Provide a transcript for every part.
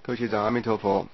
各位学长，阿弥陀佛。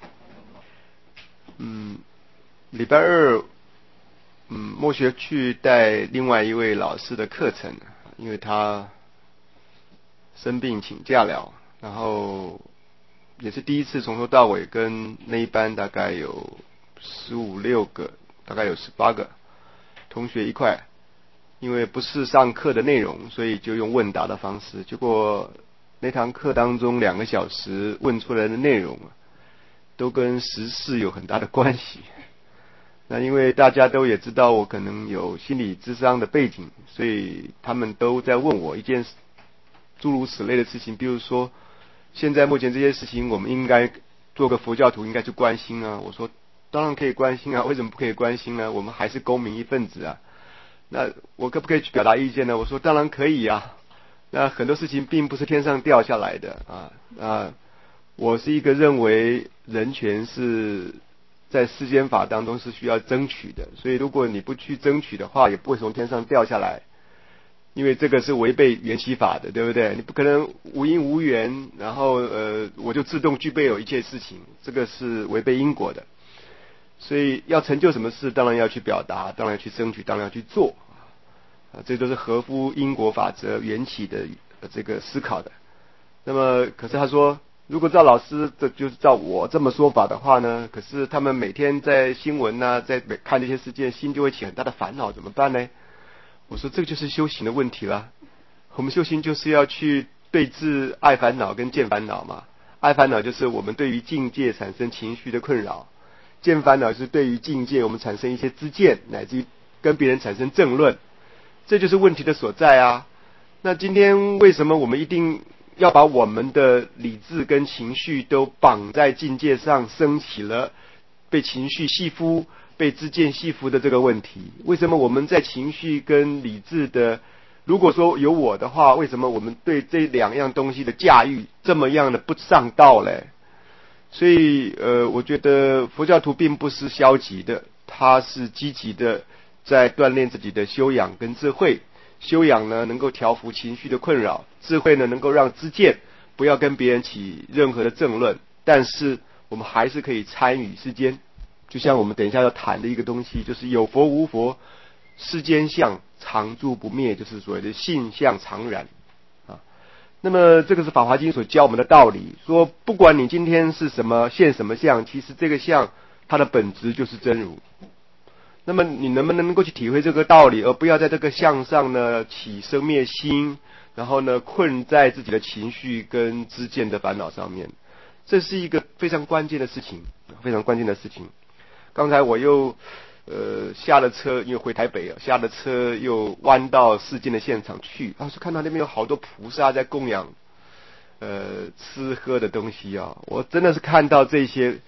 礼拜二，莫学去带另外一位老师的课程，因为他生病请假了，然后也是第一次从头到尾跟那一班大概有15、16个，大概有18个同学一块，因为不是上课的内容，所以就用问答的方式。结果那堂课当中2个小时问出来的内容都跟时事有很大的关系。那因为大家都也知道我可能有心理咨商的背景，所以他们都在问我一件诸如此类的事情，比如说现在目前这些事情我们应该做个佛教徒应该去关心啊。我说当然可以关心啊，为什么不可以关心呢？我们还是公民一份子啊。那我可不可以去表达意见呢？我说当然可以啊。那很多事情并不是天上掉下来的啊。我是一个认为人权是在世间法当中是需要争取的，所以如果你不去争取的话，也不会从天上掉下来，因为这个是违背缘起法的，对不对？你不可能无因无缘，然后我就自动具备有一切事情，这个是违背因果的。所以要成就什么事，当然要去表达，当然要去争取，当然要去做这都是合乎因果法则缘起的这个思考的。那么可是他说，如果照老师这就是照我这么说法的话呢，可是他们每天在新闻在看这些事件，心就会起很大的烦恼，怎么办呢？我说这个就是修行的问题了。我们修行就是要去对治爱烦恼跟见烦恼嘛。爱烦恼就是我们对于境界产生情绪的困扰，见烦恼是对于境界我们产生一些知见，乃至于跟别人产生争论，这就是问题的所在啊。那今天为什么我们一定要把我们的理智跟情绪都绑在境界上，升起了被情绪系缚、被知见系缚的这个问题？为什么我们在情绪跟理智的，如果说有我的话，为什么我们对这2样东西的驾驭这么样的不上道嘞？所以我觉得佛教徒并不是消极的，他是积极的在锻炼自己的修养跟智慧。修养呢能够调伏情绪的困扰，智慧呢能够让知见不要跟别人起任何的争论，但是我们还是可以参与世间。就像我们等一下要谈的一个东西，就是有佛无佛，世间相常住不灭，就是所谓的性相常然那么这个是《法华经》所教我们的道理，说不管你今天是什么现什么相，其实这个相它的本质就是真如。那么你能不能够去体会这个道理，而不要在这个相上呢起生灭心，然后呢困在自己的情绪跟知见的烦恼上面？这是一个非常关键的事情，非常关键的事情。刚才我又下了车，因为回台北下了车又弯到事件的现场去，是看到那边有好多菩萨在供养吃喝的东西我真的是看到这些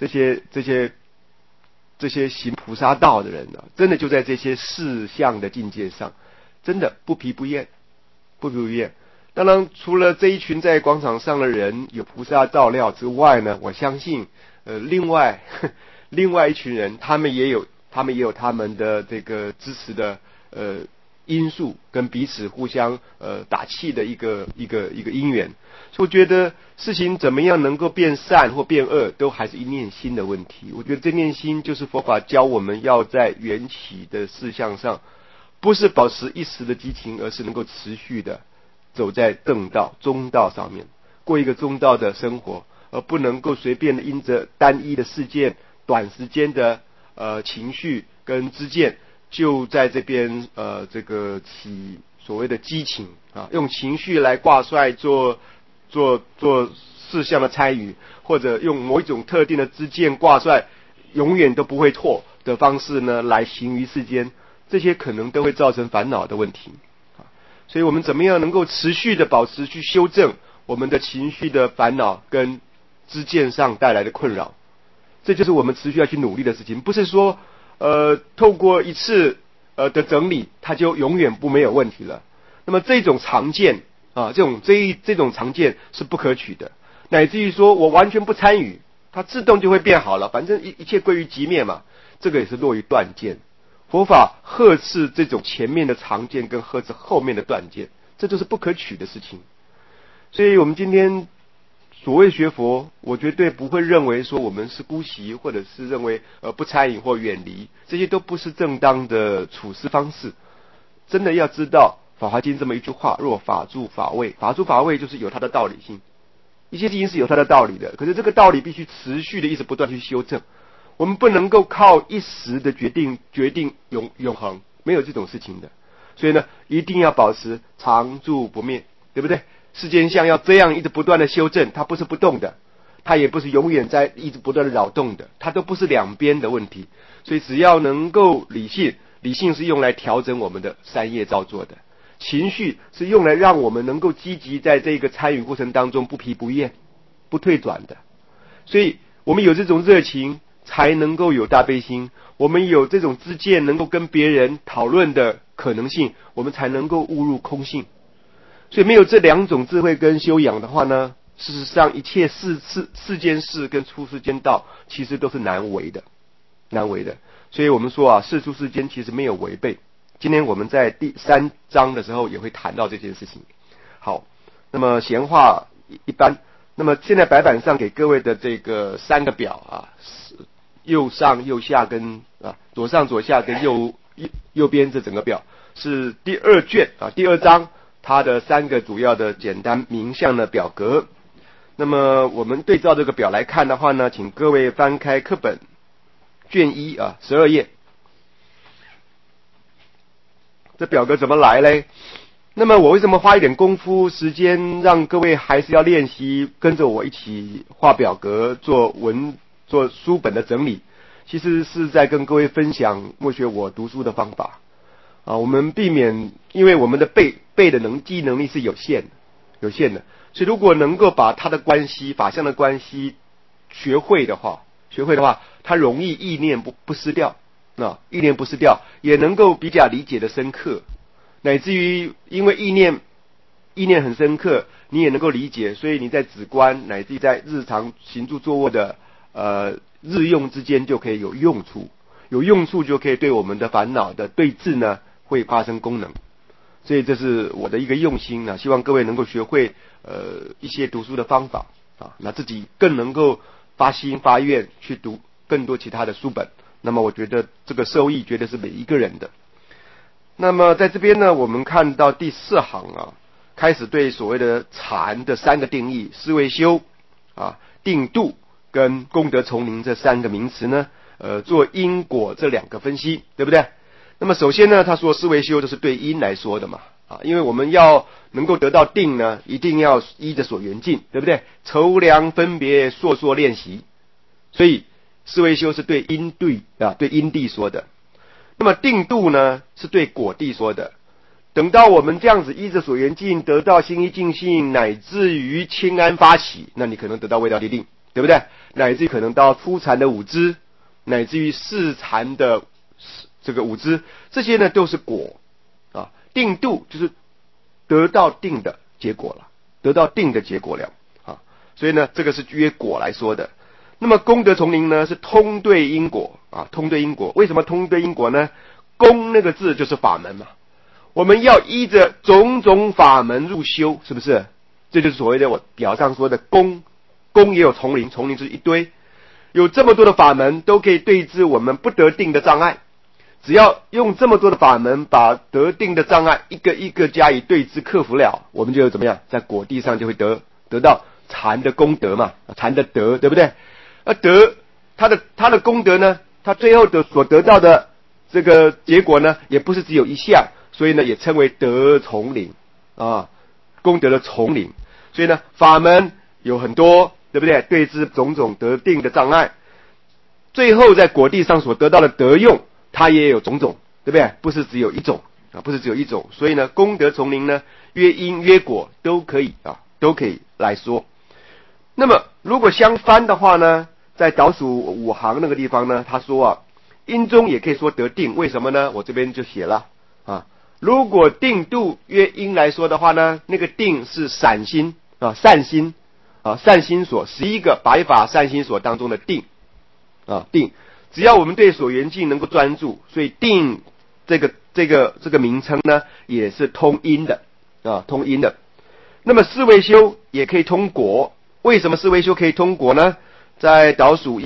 行菩萨道的人真的就在这些事相的境界上，真的不疲不厌，不疲不厌。当然除了这一群在广场上的人有菩萨照料之外呢，我相信另外一群人他们也有他们的这个支持的因素，跟彼此互相打气的一个因缘。所以我觉得事情怎么样能够变善或变恶，都还是一念心的问题。我觉得这念心就是佛法教我们要在缘起的事项上，不是保持一时的激情，而是能够持续的走在正道中道上面，过一个中道的生活，而不能够随便的因着单一的事件、短时间的情绪跟知见，就在这边这个起所谓的激情用情绪来挂帅做事项的参与，或者用某一种特定的知见挂帅永远都不会错的方式呢来行于世间，这些可能都会造成烦恼的问题所以我们怎么样能够持续的保持去修正我们的情绪的烦恼跟知见上带来的困扰，这就是我们持续要去努力的事情。不是说透过一次的整理，它就永远没有问题了。那么这种常见这种常见是不可取的，乃至于说我完全不参与，它自动就会变好了，反正一切归于寂灭嘛，这个也是落于断见。佛法呵斥这种前面的常见跟呵斥后面的断见，这就是不可取的事情。所以我们今天所谓学佛，我绝对不会认为说我们是姑息，或者是认为不参与或远离，这些都不是正当的处事方式。真的要知道《法华经》这么一句话：若法住法位，法住法位就是有它的道理性。一些事情是有它的道理的，可是这个道理必须持续的一直不断去修正。我们不能够靠一时的决定永恒，没有这种事情的。所以呢，一定要保持常住不灭，对不对？世间相要这样一直不断的修正，它不是不动的，它也不是永远在一直不断的扰动的，它都不是两边的问题。所以只要能够理性，理性是用来调整我们的三业造作的，情绪是用来让我们能够积极在这个参与过程当中不疲不厌、不退转的。所以我们有这种热情，才能够有大悲心；我们有这种知见，能够跟别人讨论的可能性，我们才能够悟入空性。所以没有这两种智慧跟修养的话呢，事实上一切世间事跟出世间道其实都是难为的。所以我们说啊，世出世间其实没有违背。今天我们在第3章的时候也会谈到这件事情。好，那么闲话一般，那么现在白板上给各位的这个3个表啊，右上右下跟左上左下跟右边这整个表是第2卷啊第2章它的3个主要的简单名相的表格。那么我们对照这个表来看的话呢，请各位翻开课本卷1啊12页。这表格怎么来嘞？那么我为什么花一点功夫时间让各位还是要练习跟着我一起画表格做书本的整理？其实是在跟各位分享默学我读书的方法啊。我们避免，因为我们的背的记忆能力是有限的，所以如果能够把它的关系法相的关系学会的话，它容易意念不失掉，意念不失掉，也能够比较理解的深刻，乃至于因为意念很深刻，你也能够理解，所以你在止观乃至于在日常行住坐卧的日用之间就可以有用处，就可以对我们的烦恼的对治呢会发生功能。所以这是我的一个用心啊，希望各位能够学会一些读书的方法啊，那自己更能够发心发愿去读更多其他的书本。那么我觉得这个受益绝对是每一个人的。那么在这边呢，我们看到第4行啊，开始对所谓的禅的3个定义，思维修啊、定度跟功德丛林这3个名词呢，做因果这2个分析，对不对？那么首先呢，他说思维修就是对因来说的嘛，因为我们要能够得到定呢，一定要依着所缘境，对不对？筹量分别烁练习，所以思维修是对因地说的。那么定度呢，是对果地说的。等到我们这样子依着所缘境得到心一净性，乃至于清安发喜，那你可能得到味道地定，对不对？乃至于可能到初禅的5支，乃至于4禅的这个5支，这些呢都是果啊。定度就是得到定的结果了啊。所以呢，这个是约果来说的。那么功德丛林呢，是通对因果啊，通对因果。为什么通对因果呢？功那个字就是法门嘛，我们要依着种种法门入修，是不是？这就是所谓的我表上说的功也有丛林就是一堆，有这么多的法门都可以对治我们不得定的障碍。只要用这么多的法门把得定的障碍一个一个加以对治克服了，我们就怎么样，在果地上就会得到禅的功德嘛，禅的德，对不对？而德他的功德呢，他最后所得到的这个结果呢，也不是只有一项，所以呢也称为德丛林啊，功德的丛林。所以呢法门有很多，对不对？对治种种得定的障碍，最后在果地上所得到的德用，它也有种种，对不对？不是只有一种。所以呢功德丛林呢，约因约果都可以来说。那么如果相反的话呢，在倒数5行那个地方呢，他说啊，因中也可以说得定，为什么呢？我这边就写了啊，如果定度约因来说的话呢，那个定是善心所11个白法善心所当中的定啊，定，只要我们对所缘境能够专注，所以定这个名称呢，也是通因的啊，通因的。那么思维修也可以通果为什么四维修可以通过呢？在倒数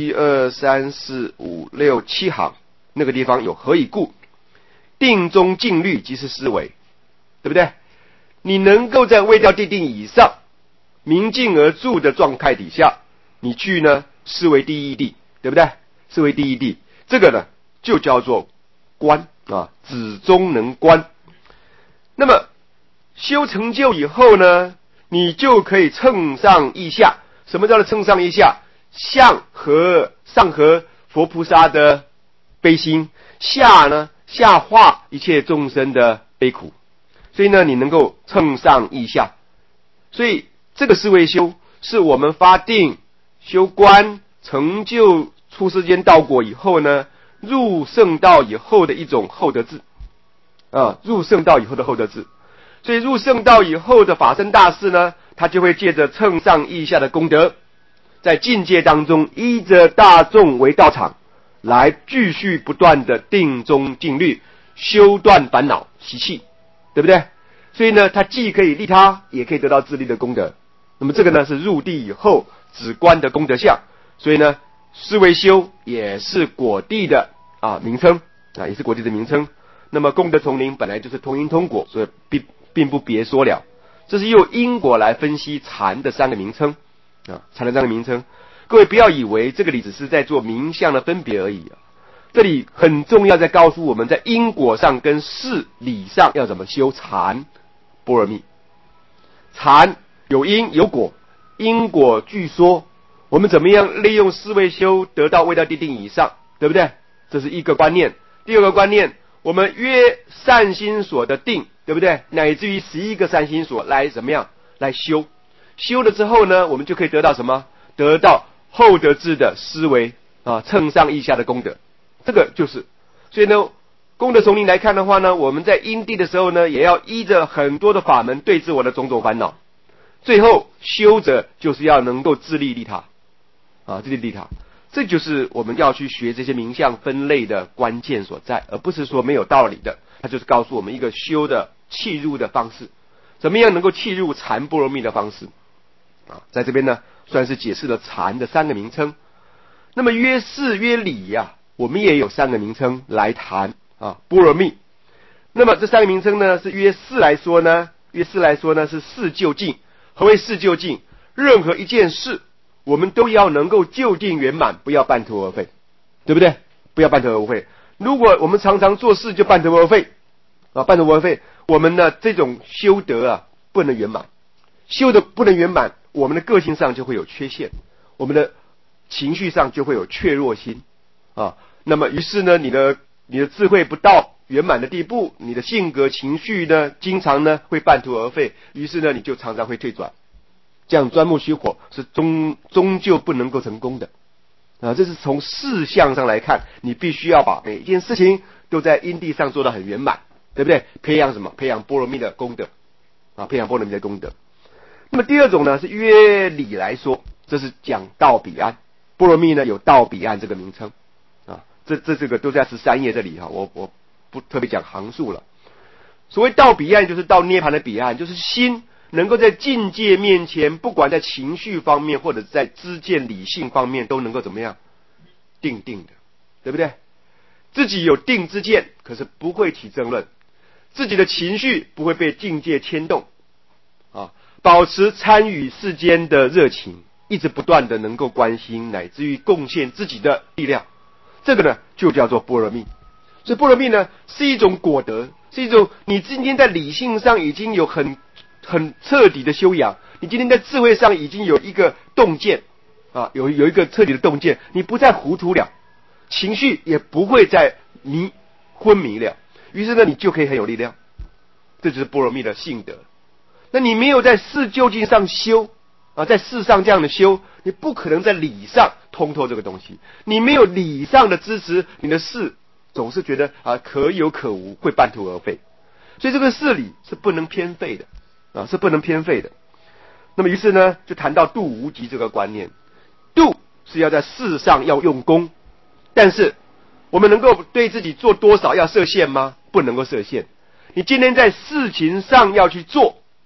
1、2、3、4、5、6、7行那个地方有何以故？定中静虑即是思维，对不对？你能够在未掉地定以上明镜而住的状态底下，你去呢思维第一地，对不对？思维第一地，这个呢就叫做观啊，止中能观。那么修成就以后呢，你就可以称上意下。什么叫做称上意下？上合佛菩萨的悲心，下呢下化一切众生的悲苦。所以呢，你能够称上意下。所以这个思维修是我们发定修观成就出世间道果以后呢，入圣道以后的一种厚德智啊，入圣道以后的厚德智。所以入圣道以后的法身大士呢，他就会借着称上意下的功德，在境界当中依着大众为道场，来继续不断的定中静虑，修断烦恼习气，对不对？所以呢，他既可以利他，也可以得到自利的功德。那么这个呢，是入地以后止观的功德相。所以呢，思维修也是果地的名称啊，也是果地的名称。那么功德丛林本来就是通因通果，所以并不别说了。这是用因果来分析禅的3个名称啊，禅的3个名称。各位不要以为这个里只是在做名相的分别而已啊，这里很重要，在告诉我们在因果上跟事理上要怎么修禅般若蜜。禅有因有果，因果据说我们怎么样利用思维修得到未到地定以上，对不对？这是一个观念。第二个观念，我们约善心所的定，对不对？乃至于11个善心所来怎么样来修了之后呢，我们就可以得到什么？得到厚德智的思维啊，称上意下的功德。这个就是，所以呢，功德丛林来看的话呢，我们在因地的时候呢，也要依着很多的法门对治我的种种烦恼。最后修者就是要能够自利利他啊，自利利他。这就是我们要去学这些名相分类的关键所在，而不是说没有道理的。它就是告诉我们一个修的契入的方式，怎么样能够契入禅般若蜜的方式啊，在这边呢算是解释了禅的3个名称。那么约事约理呀，我们也有3个名称来谈啊般若蜜。那么这3个名称呢，是约事来说呢是事就近。何谓事就近？任何一件事我们都要能够就近圆满，不要半途而废，对不对？不要半途而废。如果我们常常做事就半途而废啊，半途而废，我们呢这种修德啊不能圆满，修的不能圆满，我们的个性上就会有缺陷，我们的情绪上就会有怯弱心啊。那么于是呢，你的智慧不到圆满的地步，你的性格情绪呢经常呢会半途而废，于是呢你就常常会退转，这样钻木取火是终究不能够成功的啊。这是从事项上来看，你必须要把每一件事情都在因地上做到很圆满，对不对？培养什么？培养般若蜜的功德啊，培养般若蜜的功德。那么第二种呢是约理来说，这是讲到彼岸。般若蜜呢有到彼岸这个名称啊，这个都在13页这里哈，我不特别讲行数了。所谓到彼岸，就是到涅槃的彼岸，就是心能够在境界面前，不管在情绪方面或者在知见理性方面，都能够怎么样定的，对不对？自己有定之见，可是不会起争论，自己的情绪不会被境界牵动啊，保持参与世间的热情，一直不断的能够关心，乃至于贡献自己的力量，这个呢就叫做般若蜜。所以般若蜜呢是一种果德，是一种你今天在理性上已经有很彻底的修养，你今天在智慧上已经有一个洞见啊，有一个彻底的洞见，你不再糊涂了，情绪也不会再昏迷了，于是呢你就可以很有力量。这就是般若蜜的性德。那你没有在事究竟上修啊，在事上这样的修，你不可能在理上通透这个东西。你没有理上的支持，你的事总是觉得可有可无，会半途而废。所以这个事理是不能偏废的啊，是不能偏废的。那么于是呢，就谈到度无极这个观念。度是要在事上要用功，但是我们能够对自己做多少要设限吗？不能够设限。你今天在事情上要去做，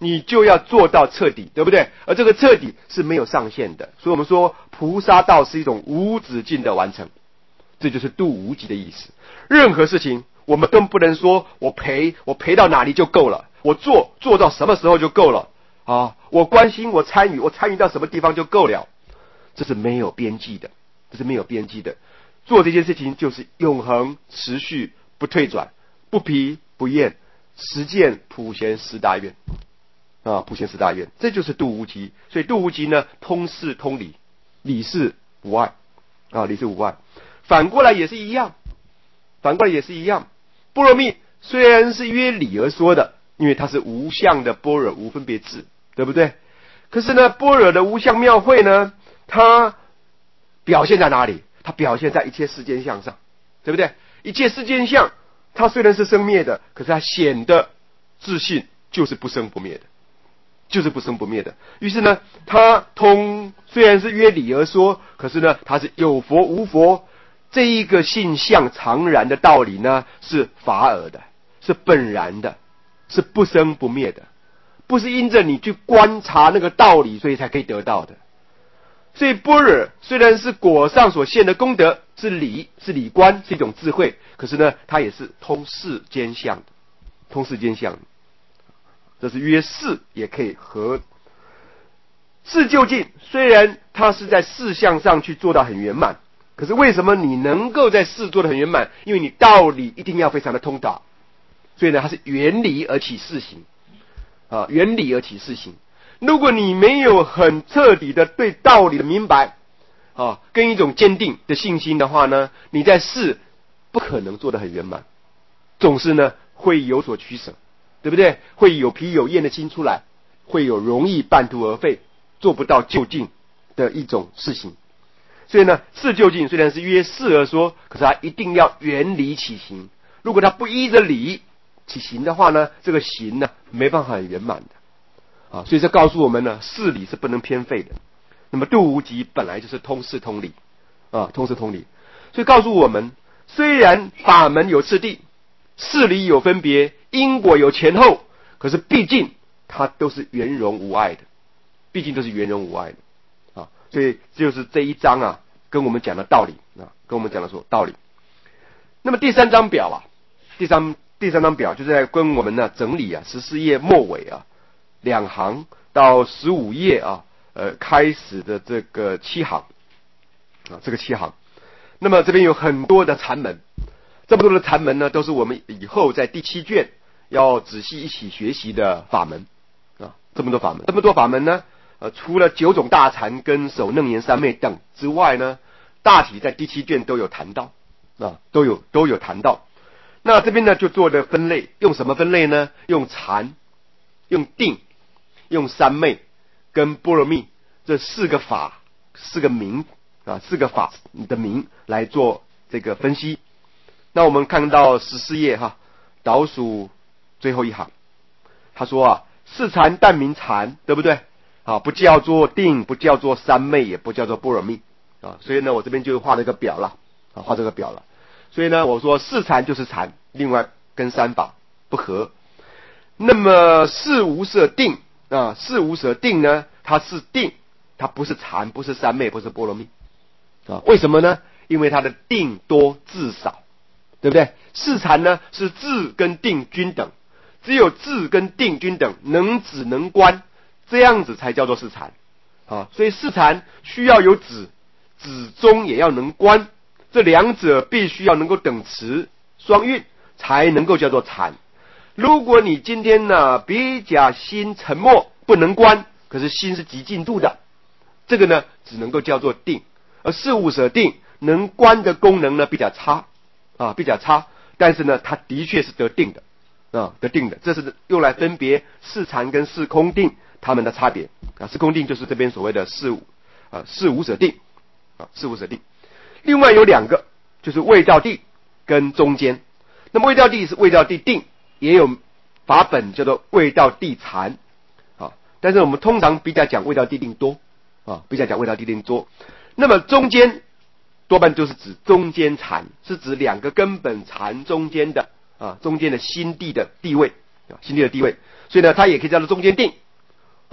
你就要做到彻底，对不对？而这个彻底是没有上限的，所以我们说菩萨道是一种无止境的完成，这就是度无极的意思。任何事情我们更不能说我陪到哪里就够了，我做到什么时候就够了啊？我关心我参与到什么地方就够了，这是没有边际的，这是没有边际的。做这件事情就是永恒持续不退转，不疲不厌，实践普贤十大愿啊，普贤十大愿，这就是度无极。所以度无极呢，通事通理，理事无碍啊，理事无碍。反过来也是一样，般若蜜虽然是约理而说的，因为它是无相的般若无分别智，对不对？可是呢，般若的无相妙慧呢，它表现在哪里？它表现在一切世间相上，对不对？一切世间相，它虽然是生灭的，可是它显得自信就是不生不灭的，就是不生不灭的。于是呢，它虽然是约理而说，可是呢，它是有佛无佛这一个性相常然的道理呢，是法尔的，是本然的，是不生不灭的，不是因着你去观察那个道理，所以才可以得到的。所以般若虽然是果上所现的功德，是理观，是一种智慧，可是呢，它也是通世间相的，通世间相的。这是约事也可以合。事究竟虽然它是在事相上去做到很圆满，可是为什么你能够在事做得很圆满？因为你道理一定要非常的通达，所以呢，它是原理而起事行啊，原理而起事行。如果你没有很彻底的对道理的明白啊，跟一种坚定的信心的话呢，你在事不可能做得很圆满，总是呢会有所取舍，对不对？会有疲有厌的心出来，会有容易半途而废，做不到究竟的一种事情。所以呢，事究竟虽然是约事而说，可是它一定要原理起行。如果它不依着理起行的话呢，这个行呢没办法很圆满的。所以这告诉我们呢，事理是不能偏废的。那么度无极本来就是通事通理啊，通事通理。所以告诉我们，虽然法门有次第，事理有分别，因果有前后，可是毕竟它都是圆融无碍的，毕竟都是圆融无碍的啊。所以就是这一章啊，跟我们讲的道理啊，跟我们讲的说道理。那么第三章表啊，第三章表就是在跟我们呢整理啊14页末尾啊2行到15页啊，开始的这个7行啊，这个7行。那么这边有很多的禅门，这么多的禅门呢，都是我们以后在第7卷要仔细一起学习的法门啊。这么多法门呢，除了9种大禅跟首楞严三昧等之外呢，大体在第7卷都有谈到啊，都有谈到。那这边呢就做的分类，用什么分类呢？用禅、用定、用三昧跟般若蜜这4个法、4个名啊，4个法的名来做这个分析。那我们看到14页哈，倒数最后一行，他说啊，是禅但名禅，对不对？啊，不叫做定，不叫做三昧，也不叫做般若蜜啊。所以呢，我这边就画了一个表了啊，画这个表了。所以呢，我说是禅就是禅，另外跟三法不合。那么事无舍定啊，事无舍定呢，它是定，它不是禅，不是三昧，不是般若蜜啊。为什么呢？因为它的定多智少，对不对？是禅呢是智跟定均等，只有智跟定均等，能止能观，这样子才叫做是禅啊。所以是禅需要有止，止中也要能观，这两者必须要能够等持双运，才能够叫做禅。如果你今天呢比较心沉默不能观，可是心是极静度的，这个呢只能够叫做定。而事无舍定能观的功能呢比较差啊，比较差，但是呢它的确是得定的啊，得定的。这是用来分别事禅跟事空定它们的差别啊。事空定就是这边所谓的事无舍定啊，事无舍定。另外有2个，就是味道地跟中间。那么味道地是味道地定，也有法本叫做味道地禅啊，但是我们通常比较讲味道地定多啊，比较讲味道地定多。那么中间多半就是指中间禅，是指2个根本禅中间的啊，中间的心地的地位啊，心地的地位。所以呢，它也可以叫做中间定，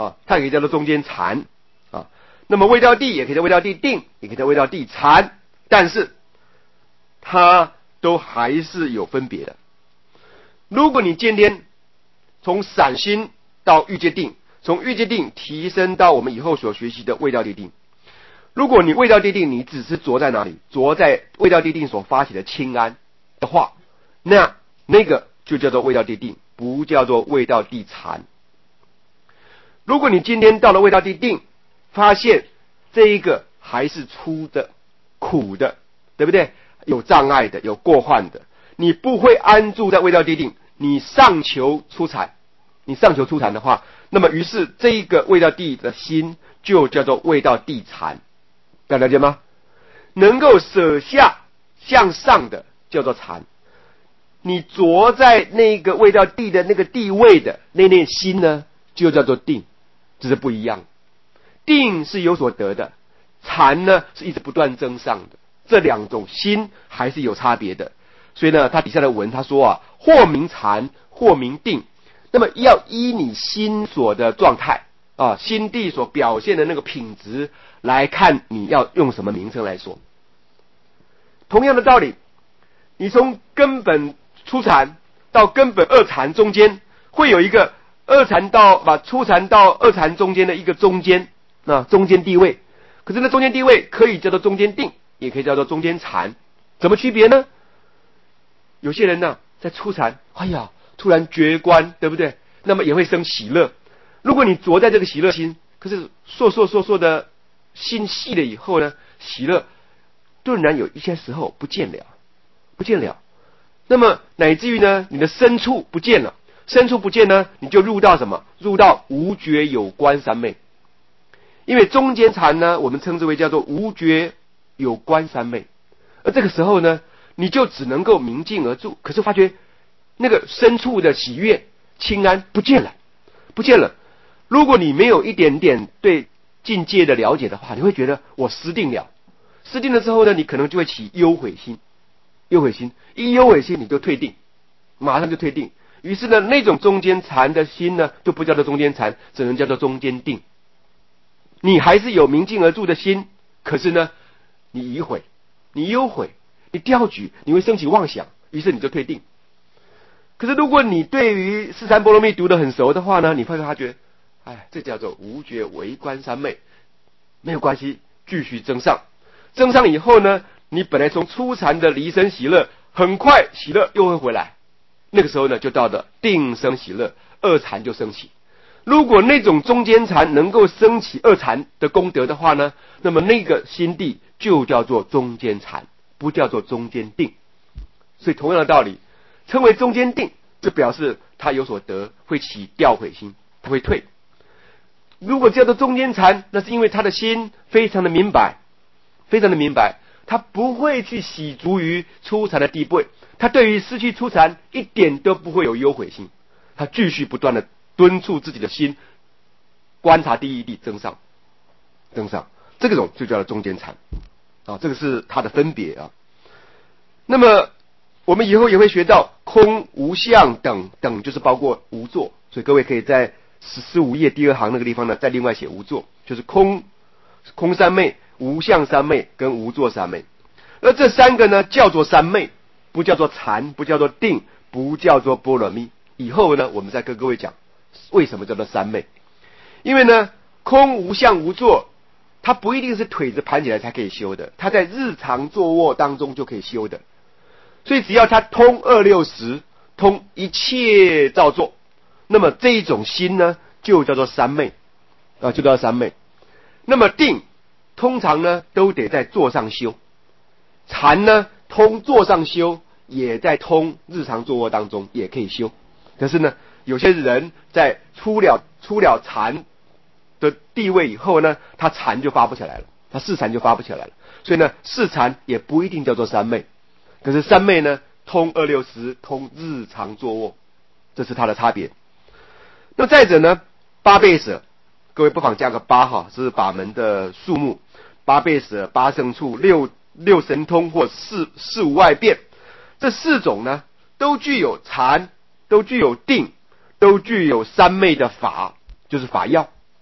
啊，它也可以叫做中间禅啊。那么位道地也可以叫位道地定，也可以叫位道地禅，但是它都还是有分别的。如果你今天从散心到欲界定，从欲界定提升到我们以后所学习的位道地定，如果你位道地定你只是着在哪里，着在位道地定所发起的清安的话，那个就叫做位道地定，不叫做位道地禅。如果你今天到了位道地定，发现这一个还是粗的、苦的，对不对？有障碍的，有过患的，你不会安住在位道地定，你上求出禅，的话，那么于是这一个位道地的心就叫做位道地禅，大家了解吗？能够舍下向上的叫做禅，你着在那个位道地的那个地位的那念心呢，就叫做定，这是不一样。定是有所得的，禅呢是一直不断增上的，这两种心还是有差别的。所以呢，他底下的文他说啊，或名禅，或名定。那么要依你心所的状态啊，心地所表现的那个品质来看，你要用什么名称来说。同样的道理，你从根本初禅到根本二禅中间，会有一个初禅到二禅中间的一个中间地位。可是那中间地位可以叫做中间定，也可以叫做中间禅。怎么区别呢？有些人呢，在初禅，突然觉观，对不对？那么也会生喜乐。如果你着在这个喜乐心，可是烁的心细了以后呢，喜乐顿然有一些时候不见了。那么乃至于呢，你的深处不见了，呢，你就入到什么？入到无觉有观三昧。因为中间禅呢，我们称之为叫做无觉有观三昧。而这个时候呢，你就只能够明镜而住，可是发觉那个深处的喜悦、清安不见了。如果你没有一点点对境界的了解的话，你会觉得我失定了。失定了之后呢，你可能就会起忧悔心，一忧悔心你就退定，马上就退定。于是呢，那种中间禅的心呢，就不叫做中间禅，只能叫做中间定。你还是有明镜而住的心，可是呢，你疑悔，你忧悔，你掉举，你会升起妄想，于是你就退定。可是如果你对于四禅波罗蜜读得很熟的话呢，你会发觉，这叫做无觉为观三昧，没有关系，继续增上以后呢，你本来从初禅的离生喜乐，很快喜乐又会回来，那个时候呢，就到了定生喜乐，二禅就升起。如果那种中间禅能够升起二禅的功德的话呢，那么那个心地就叫做中间禅，不叫做中间定。所以同样的道理，称为中间定，就表示他有所得，会起掉悔心，他会退。如果叫做中间禅，那是因为他的心非常的明白，他不会去喜足于初禅的地位，他对于失去初禅一点都不会有忧悔心，他继续不断的敦促自己的心，观察第一地增上，这种就叫做中间禅啊，这个是它的分别啊。那么我们以后也会学到空无相等就是包括无作，所以各位可以在15页第2行那个地方呢，再另外写无作，就是空三昧、无相三昧跟无作三昧。而这三个呢，叫做三昧，不叫做禅，不叫做定，不叫做波罗蜜。以后呢，我们再跟各位讲为什么叫做三昧。因为呢，空无相无作，它不一定是腿子盘起来才可以修的，它在日常坐卧当中就可以修的。所以只要它通260，通一切造作，那么这一种心呢，就叫做三昧啊，就叫做三昧。那么定通常呢都得在坐上修，禅呢通坐上修，也在通日常坐卧当中也可以修。可是呢，有些人在出了禅的地位以后呢，他禅就发不起来了，他四禅就发不起来了。所以呢，四禅也不一定叫做三昧。可是三昧呢，通260，通日常坐卧，这是它的差别。那么再者呢，八倍舍，各位不妨加个8哈，这是法门的数目。八倍舍、八圣处、六神通或四无外变，这4种呢，都具有禅，都具有定，都具有三昧的法，就是法要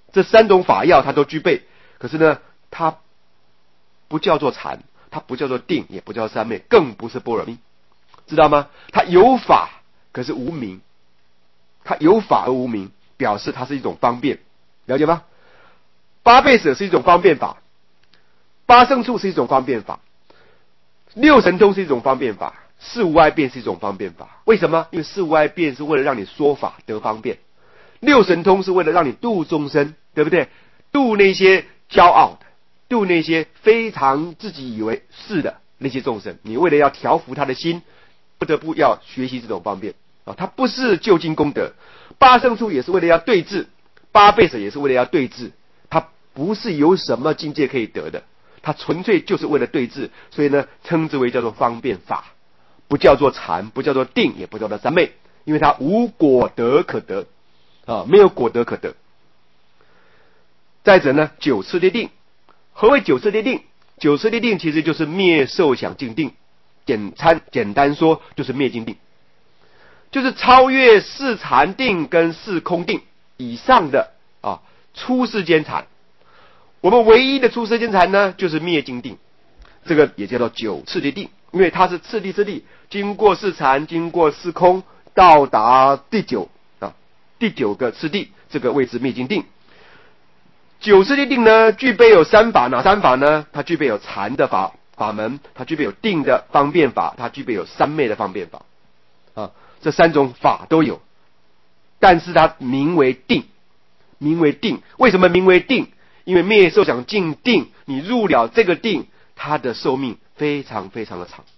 这三种法要它都具备，可是呢，它不叫做禅，它不叫做定，也不叫三昧，更不是般若蜜，知道吗？它有法，可是无名。它有法而无名，表示它是一种方便，了解吗？八倍舍是一种方便法，八圣处是一种方便法，六神通是一种方便法，四无碍辩是一种方便法。为什么？因为四无碍辩是为了让你说法得方便，六神通是为了让你度众生，对不对？度那些骄傲的，度那些非常自己以为是的那些众生，你为了要调伏他的心，不得不要学习这种方便啊。它不是就近功德，八圣处也是为了要对治，八倍舍也是为了要对治，它不是有什么境界可以得的，它纯粹就是为了对治，所以呢，称之为叫做方便法，不叫做禅，不叫做定，也不叫做三昧，因为它无果德可得啊，没有果德可得。再者呢，九次的定，何谓九次的定？九次的定其实就是灭受想境定，简单说就是灭尽定，就是超越四禅定跟四空定以上的啊出世间禅。我们唯一的出世间禅呢，就是灭尽定，这个也叫做九次的定，因为它是次第次第，经过四禅，经过四空，到达第九个次第，这个谓之灭尽定。九次的定呢，具备有三法，哪三法呢？它具备有禅的法门，它具备有定的方便法，它具备有三昧的方便法啊，这三种法都有，但是它名为定，名为定。为什么名为定？因为灭受想境定，你入了这个定，它的寿命非常非常的长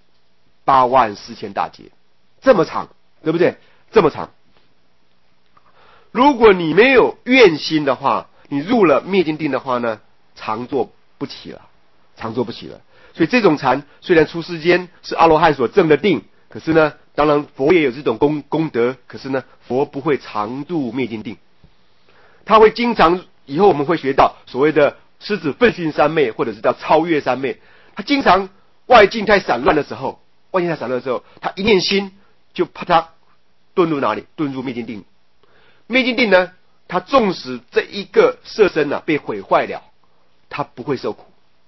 ，84000大劫，这么长，对不对？这么长。如果你没有愿心的话，你入了灭尽定的话呢，常做不起了。所以这种禅虽然出世间是阿罗汉所证的定，可是呢，当然佛也有这种功德，可是呢，佛不会常度灭尽定，他会经常，以后我们会学到所谓的狮子奋迅三昧，或者是叫超越三昧，他经常外境太散乱的时候，他一念心就啪嗒遁入哪里？遁入灭尽定。灭尽定呢，他纵使这一个色身被毁坏了，他不会受苦，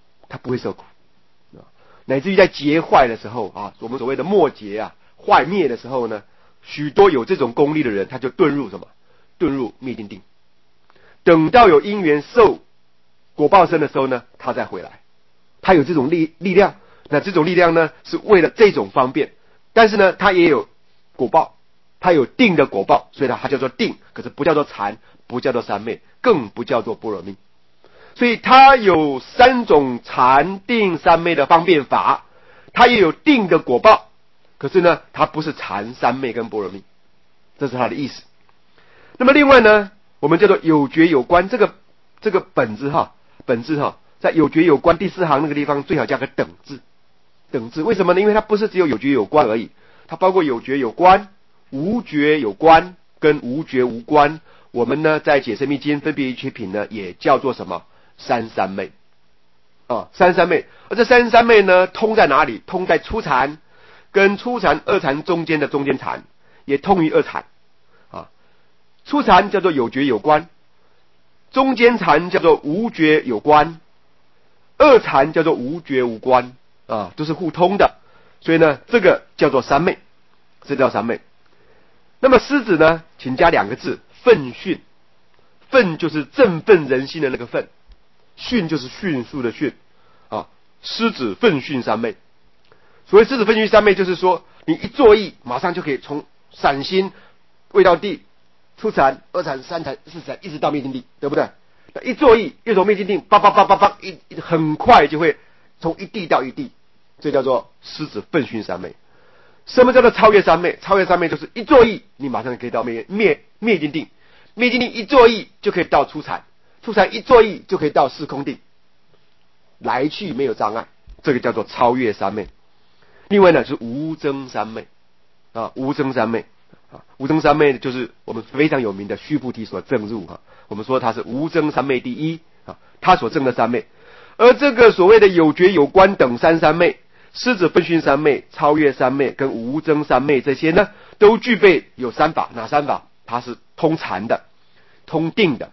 乃至于在劫坏的时候啊，我们所谓的末劫坏灭的时候呢，许多有这种功力的人，他就遁入什么？遁入灭尽定。等到有因缘受果报身的时候呢，他再回来，他有这种力量。那这种力量呢，是为了这种方便，但是呢，他也有果报，他有定的果报，所以它叫做定，可是不叫做禅，不叫做三昧，更不叫做般若蜜。所以它有三种禅定三昧的方便法，它也有定的果报，可是呢，它不是禅三昧跟般若蜜，这是它的意思。那么另外呢，我们叫做有觉有观，这个本字在有觉有观第4行那个地方最好加个等字，为什么呢？因为它不是只有有觉有观而已，它包括有觉有观、无觉有观跟无觉无观。我们呢在解深密经分别一切品呢，也叫做什么？三三昧三三昧。而这三三昧呢，通在哪里？通在初禅跟初禅二禅中间的中间禅，也通于二禅初禅叫做有觉有观，中间禅叫做无觉有观，二禅叫做无觉无观都是互通的。所以呢，这个叫做三昧，这叫三昧。那么狮子呢，请加2个字，奋迅。奋就是振奋人心的那个奋，迅就是迅速的迅狮子奋迅三昧。所谓狮子奋迅三昧，就是说你一作意，马上就可以从散心未到地，初禅、二禅、三禅、四禅，一直到灭尽定，对不对？一作意，又从灭尽定，很快就会从一地到一地，这叫做狮子奋迅三昧。什么叫做超越三昧？超越三昧就是一作意，你马上可以到灭尽定，灭尽定一作意就可以到初禅，初禅一作意就可以到四空定，来去没有障碍，这个叫做超越三昧。另外呢，是无争三昧无争三昧无争三昧就是我们非常有名的须菩提所证入我们说它是无争三昧第一他所证的三昧。而这个所谓的有觉有观等三昧，狮子奋迅三昧、超越三昧跟无争三昧，这些呢都具备有三法。哪三法？它是通禅的、通定的、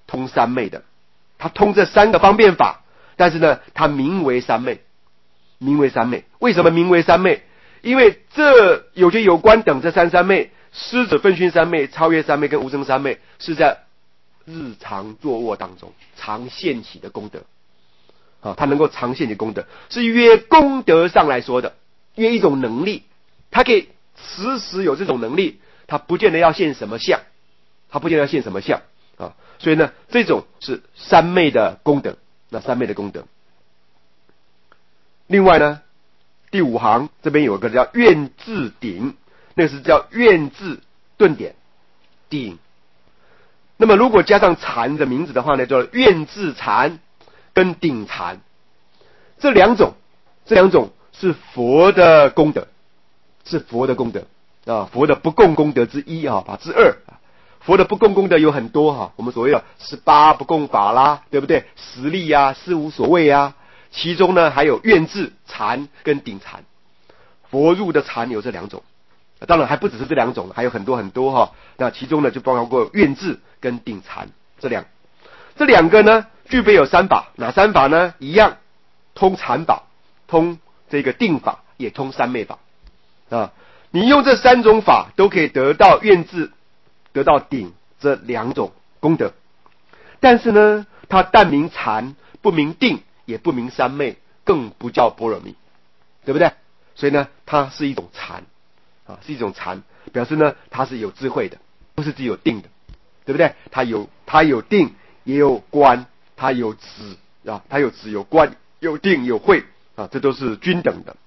通三昧的，他通这三个方便法，但是呢，他名为三昧，名为三昧。为什么名为三昧？因为这有觉有观等这三昧，狮子分熏三昧、超越三昧跟无生三昧，是在日常坐卧当中常现起的功德。它能够常现起功德，是约功德上来说的，约一种能力，它可以时时有这种能力，它不见得要现什么相，所以呢，这种是三昧的功德，那三昧的功德。另外呢，第五行这边有一个叫愿字顶，那是叫愿字顿点顶。那么如果加上禅的名字的话呢，叫愿字禅跟顶禅，这两种是佛的功德，佛的不共功德之一之二。佛的不共功德有很多我们所谓的18不共法啦，对不对？实力啊，事无所谓啊，其中呢还有愿字禅跟顶禅。佛入的禅有这两种，当然还不只是这两种，还有很多很多那其中呢就包括愿字跟顶禅这两个呢具备有三法，哪三法呢？一样通禅法，通这个定法，也通三昧法你用这三种法都可以得到愿字得到顶这两种功德，但是呢它但名禅，不名定，也不名三昧，更不叫般若蜜，对不对？所以呢它是一种禅表示呢它是有智慧的，不是只有定的，对不对？它有定也有观，它有止它有止有观有定有慧这都是均等的，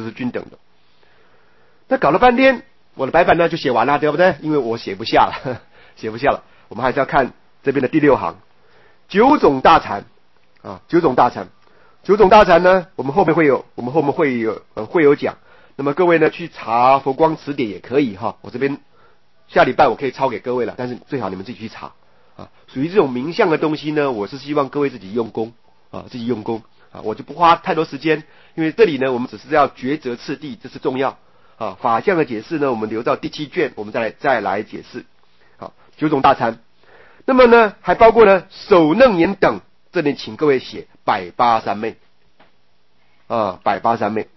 那搞了半天我的白板呢就写完了，对不对？因为我写不下了我们还是要看这边的第六行九种大禅九种大禅呢我们后面会有讲，那么各位呢去查佛光词典也可以我这边下礼拜我可以抄给各位了，但是最好你们自己去查属于这种名相的东西呢，我是希望各位自己用功我就不花太多时间，因为这里呢我们只是要抉择次第，这是重要法相的解释呢我们留到第7卷我们再来解释九种大禅。那么呢还包括呢首楞严等，这里请各位写180三昧180三昧。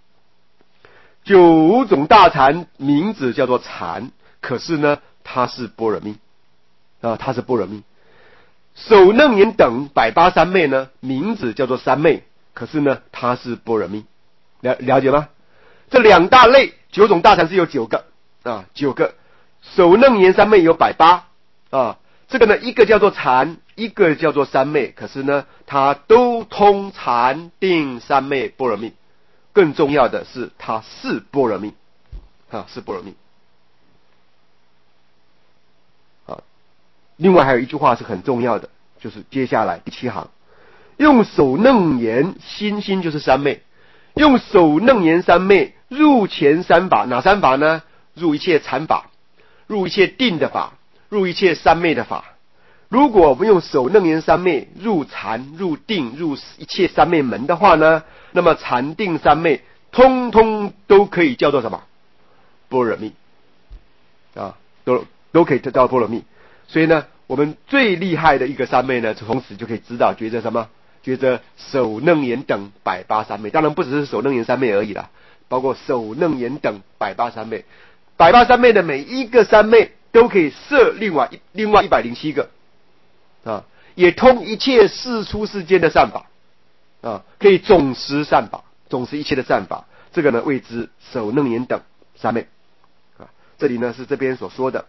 九种大禅名字叫做禅，可是呢它是般若蜜首楞严等180三昧呢名字叫做三昧，可是呢它是般若蜜，了解吗？这两大类九种大禅是有9个9个，首楞严三昧有180这个呢一个叫做禅，一个叫做三昧，可是呢它都通禅定三昧般若蜜，更重要的是它是般若蜜是般若蜜另外还有一句话是很重要的，就是接下来第7行，用首楞严心就是三昧，用首楞严三昧入前三法，哪三法呢？入一切禅法，入一切定的法，入一切三昧的法。如果我们用首楞严三昧入禅入定入一切三昧门的话呢，那么禅定三昧通通都可以叫做什么？般若蜜都可以叫般若蜜。所以呢我们最厉害的一个三昧呢，从此就可以知道觉着什么？觉着首楞严等180三昧，当然不只是首楞严三昧而已啦，包括首楞严等180三昧，180三昧的每一个三昧都可以摄另外107个也通一切世出世间的善法可以总持善法，总持一切的善法，这个呢谓之首楞严等三昧这里呢是这边所说的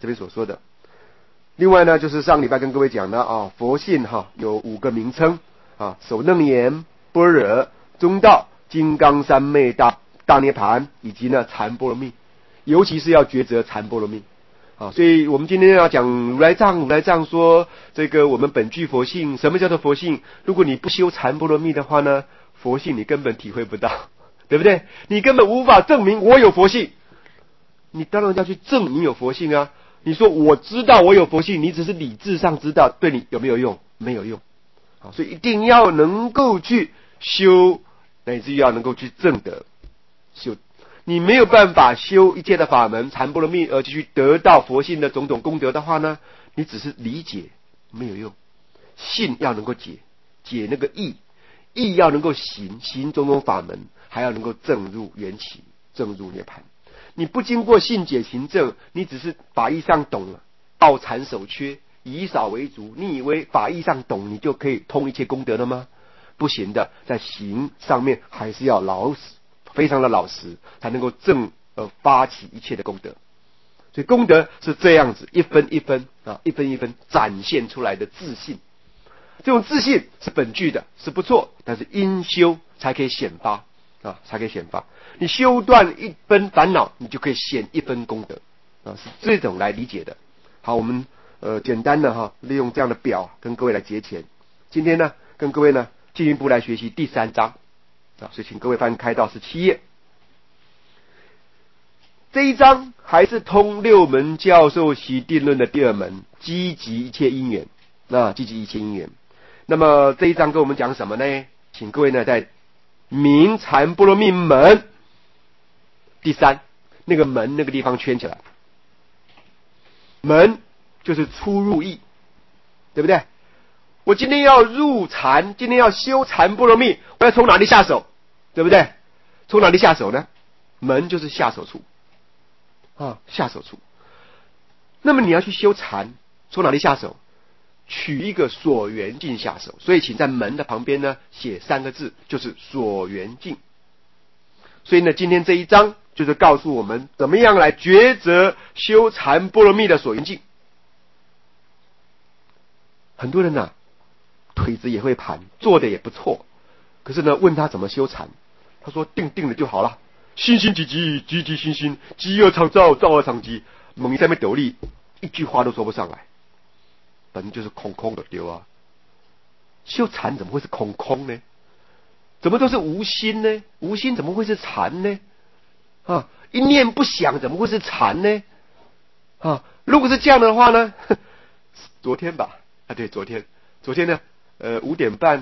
另外呢就是上礼拜跟各位讲的佛性有5个名称首楞严、般若、中道、金刚三昧大涅盘，以及呢禅般若蜜，尤其是要抉择禅般若蜜所以我们今天要讲如来藏说这个我们本具佛性。什么叫做佛性？如果你不修禅般若蜜的话呢，佛性你根本体会不到，对不对？你根本无法证明我有佛性，你当然要去证明有佛性啊。你说我知道我有佛性，你只是理智上知道，对你有没有用？没有用所以一定要能够去修，乃至于要能够去证得修。你没有办法修一切的法门禅般若蜜而继续得到佛性的种种功德的话呢，你只是理解没有用。信要能够解那个义，义要能够行种种法门，还要能够证入缘起，证入涅槃。你不经过信解行证，你只是法义上懂了，抱残守缺，以少为足，你以为法义上懂，你就可以通一切功德了吗？不行的，在行上面还是要老实，非常的老实，才能够发起一切的功德。所以功德是这样子一分一分一分一分展现出来的自信。这种自信是本具的，是不错，但是因修才可以显发才可以显发。你修断一分烦恼，你就可以显一分功德是这种来理解的。好，我们简单的利用这样的表跟各位来结钱。今天呢，跟各位呢进一步来学习第3章所以请各位翻开到17页。这一章还是通六门教授习定论的第2门，积极一切因缘积极一切因缘。那么这一章跟我们讲什么呢？请各位呢在明禅波罗蜜门第3那个门那个地方圈起来。门就是出入意，对不对？我今天要入禅，今天要修禅波罗蜜，我要从哪里下手？对不对？从哪里下手呢？门就是下手处下手处。那么你要去修禅，从哪里下手？取一个所缘境下手。所以请在门的旁边呢写3个字，就是所缘境。所以呢，今天这一章就是告诉我们怎么样来抉择修禅波罗蜜的所缘境。很多人腿子也会盘，做的也不错，可是呢问他怎么修禅，他说定了就好了，心心积积，积积心心，积而常照，照而常积，猛在那边斗力，一句话都说不上来，反正就是空空的丢修禅怎么会是空空呢？怎么都是无心呢？无心怎么会是禅呢？一念不想怎么会是禅呢？如果是这样的话呢，昨天吧，对，昨天呢，5点半，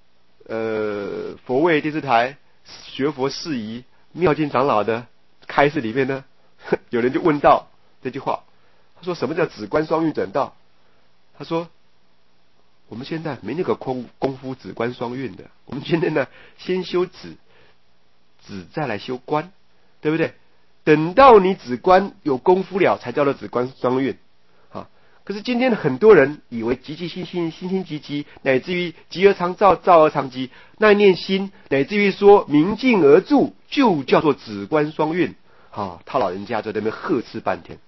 佛卫电视台学佛事宜妙境长老的开示里面呢，有人就问到这句话，他说什么叫止观双运整道？他说我们现在没那个功夫止观双运的，我们现在呢先修止再来修观，对不对？等到你止观有功夫了，才叫做止观双运可是今天很多人以为积积心心，心心积积，乃至于积而常照，照而常积，那一念心，乃至于说明镜而住，就叫做止观双运他老人家在那边呵斥半天。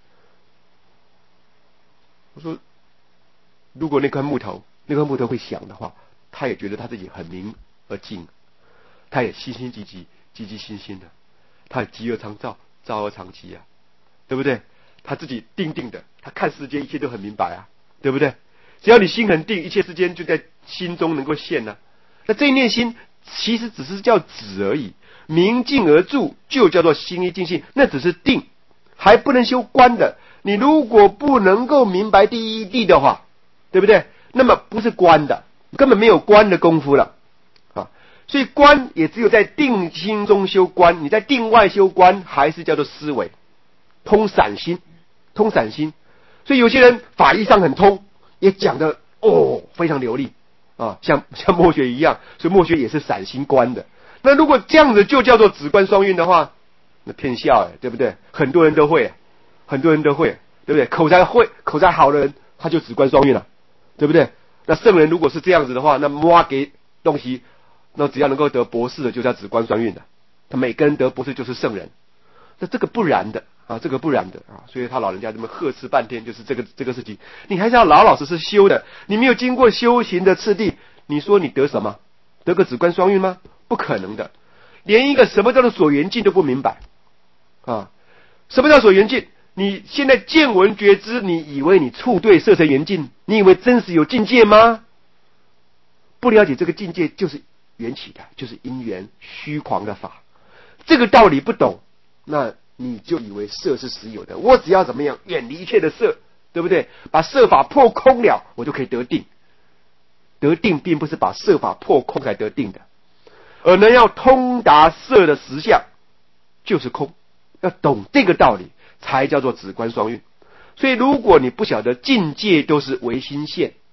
我说如果那块木头会响的话，他也觉得他自己很明而静，他也心心积积，积积心心的，他也积而常照，照而常积对不对？他自己定的，他看世间一切都很明白对不对？只要你心很定，一切世间就在心中能够现那这一念心其实只是叫止而已，明镜而住就叫做心一净性，那只是定，还不能修观的。你如果不能够明白第一谛的话，对不对？那么不是观的，根本没有观的功夫了所以观也只有在定心中修观，你在定外修观还是叫做思维通散心。所以有些人法义上很通，也讲的非常流利像墨学一样，所以墨学也是散心观的。那如果这样子就叫做止观双运的话，那骗笑对不对？很多人都会，对不对？口才好的人他就止观双运了，对不对？那圣人如果是这样子的话，那摸给东西，那只要能够得博士的就叫止观双运的，他每个人得博士就是圣人。那这个不然的所以他老人家这么呵斥半天，就是这个事情，你还是要老老实实修的。你没有经过修行的次第，你说你得什么？得个止观双运吗？不可能的，连一个什么叫做所缘境都不明白什么叫所缘境？你现在见闻觉知，你以为你触对色尘缘境，你以为真实有境界吗？不了解这个境界就是缘起的，就是因缘虚狂的法，这个道理不懂，那你就以为色是实有的，我只要怎么样远离一切的色，对不对？把色法破空了，我就可以得定。得定并不是把色法破空才得定的，而能要通达色的实相就是空，要懂这个道理才叫做止观双运。所以如果你不晓得境界都是唯心现，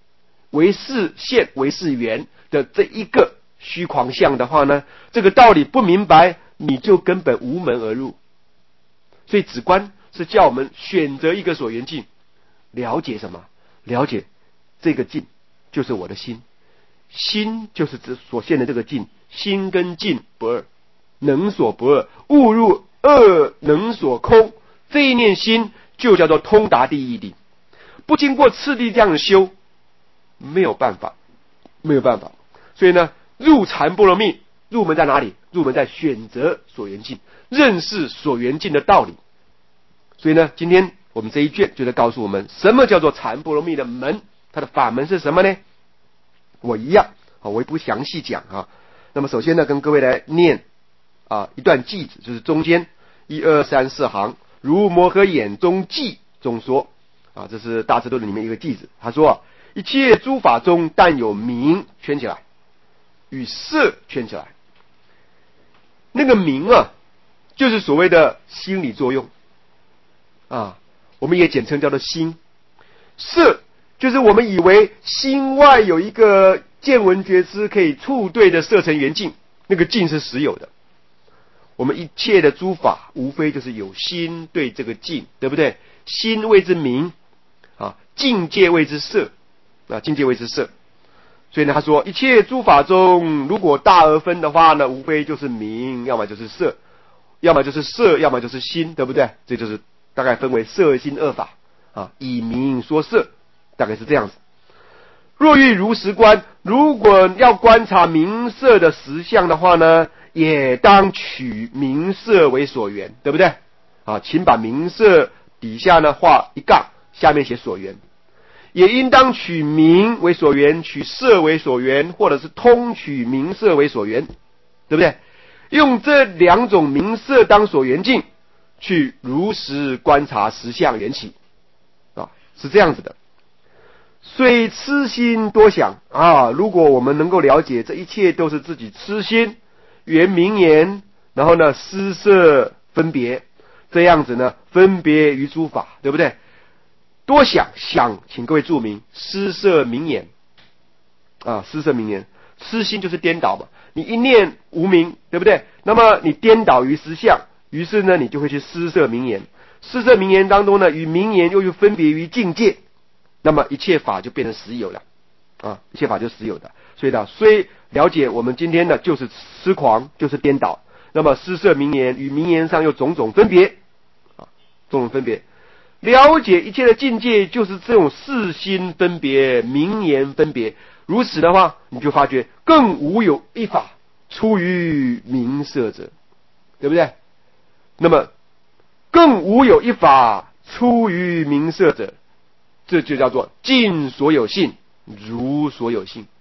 为是现为是缘的这一个虚狂相的话呢，这个道理不明白，你就根本无门而入。所以止观是叫我们选择一个所缘境，了解什么？了解这个境就是我的心，心就是指所现的这个境，心跟境不二，能所不二，误入二能所空，这一念心就叫做通达第一义谛。不经过次第这样的修，没有办法，没有办法。所以呢，入禅波罗蜜入门在哪里？入门在选择所缘境，认识所缘境的道理。所以呢，今天我们这一卷就在告诉我们，什么叫做禅波罗蜜的门，它的法门是什么呢？我一样我也不详细讲啊。那么首先呢，跟各位来念一段偈子，就是中间1、2、3、4行，如摩诃眼中偈中说这是大智度论里面一个偈子，他说一切诸法中，但有名圈起来，与色圈起来。那个名就是所谓的心理作用我们也简称叫做心。色就是我们以为心外有一个见闻觉知可以触对的色尘缘境，那个境是实有的。我们一切的诸法无非就是有心对这个境，对不对？心谓之名境界谓之色境界谓之色。所以呢，他说一切诸法中，如果大而分的话呢，无非就是名，要么就是色，要么就是色，要么就是心，对不对？这就是大概分为色心二法以名说色，大概是这样子。若欲如实观，如果要观察名色的实相的话呢，也当取名色为所缘，对不对？请把名色底下呢画一杠，下面写所缘。也应当取名为所缘，取色为所缘，或者是通取名色为所缘，对不对？用这两种名色当所缘境，去如实观察实相缘起是这样子的。虽痴心多想如果我们能够了解这一切都是自己痴心缘名言，然后呢施色分别，这样子呢分别于诸法，对不对？多想，请各位注明施色名言施色名言。痴心就是颠倒嘛，你一念无明，对不对？那么你颠倒于实相，于是呢你就会去施色名言。施色名言当中呢，与名言又分别于境界，那么一切法就变成实有了一切法就实有的。所以呢，虽了解我们今天呢就是痴狂，就是颠倒，那么施色名言与名言上又种种分别种种分别。了解一切的境界就是这种四心分别，名言分别。如此的话，你就发觉更无有一法出于名色者，对不对？那么更无有一法出于名色者，这就叫做尽所有性，如所有性。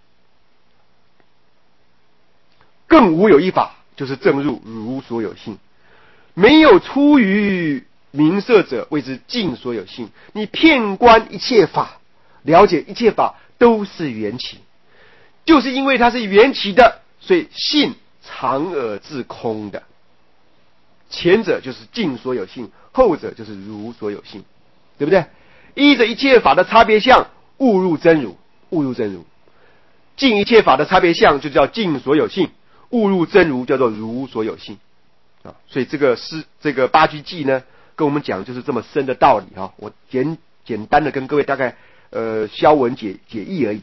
更无有一法就是正入如所有性，没有出于名色者谓之尽所有性。你遍观一切法，了解一切法都是缘起，就是因为它是缘起的，所以性常而自空的。前者就是尽所有性，后者就是如所有性，对不对？依着一切法的差别相，误入真如，误入真如。尽一切法的差别相就叫尽所有性，误入真如叫做如所有性所以这个八句偈呢，跟我们讲就是这么深的道理我简单的跟各位大概消文解义而已。